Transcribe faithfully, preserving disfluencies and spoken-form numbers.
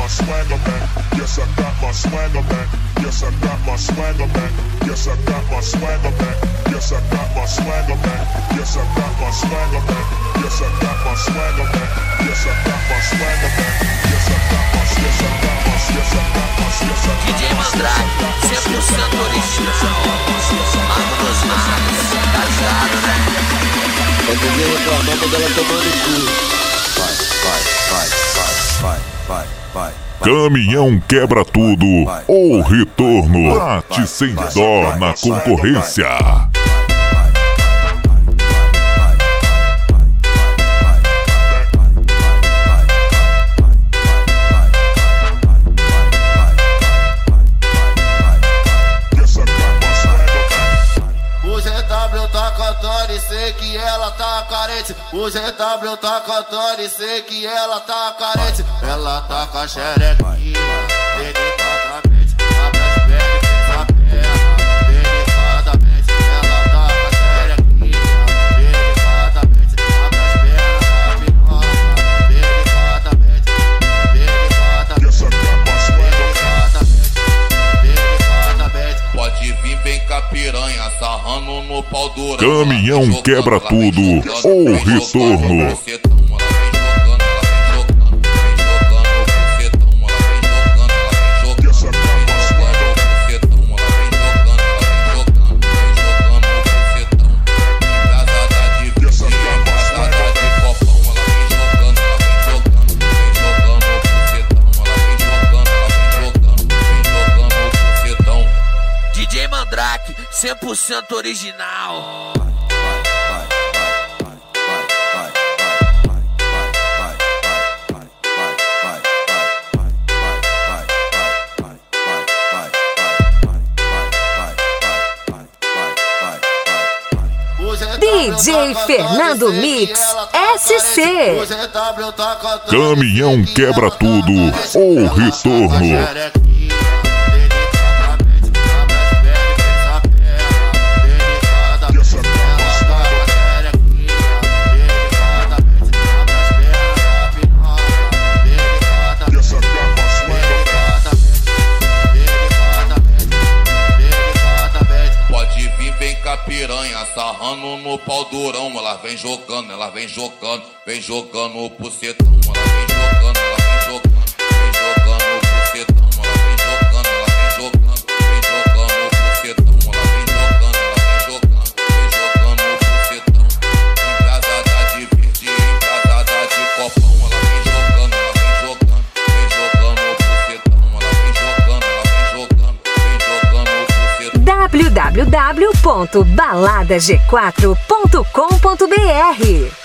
my swagger back. Yes, I got my swagger back. Yes, I got my swagger back. Yes, I got my swagger back. Yes, I got my swagger back. Yes, I got my swagger back. Yes, I got my swagger back. Yes, I got my swagger back. Yes, I got my, yes, I got my, yes, I got my, yes, I got my. D J Mandrake, cem por cento original. Mano dos mares, tá ligado, né? É ninguém reclamar quando ela tomando cu. Vai, vai, vai, vai, vai, vai, vai. Caminhão quebra tudo ou retorno. Bate sem dó na concorrência. Sei que ela tá carente, o Z W tá cantando e sei que ela tá carente. Ela tá com a xerequinha, delicadamente, abre as pernas e fez a perna, delicadamente. Ela tá com a xerequinha, delicadamente, abre as pernas, piroca, delicadamente, delicadamente, delicadamente, delicadamente. Pode vir, vem com a piranha, sarrando no pau duro. Caminhão quebra tudo ou retorno. D J Mandrake, cem por cento original. D J Fernando Mix S C. Caminhão quebra tudo ou retorno. Piranha sarrando no pau durão, ela vem jogando, ela vem jogando, vem jogando o pucetão, ela vem jogando, ela vem jogando, vem jogando o pucetão, ela vem jogando, ela vem jogando, vem jogando o pucetão, ela vem jogando, ela vem jogando, vem jogando o pucetão, embrasada de verde, embrasada de copão, ela vem jogando, ela vem jogando, vem jogando o pucetão, ela vem jogando, ela vem jogando, vem jogando o pucetão. w w w ponto balada g quatro ponto com ponto b r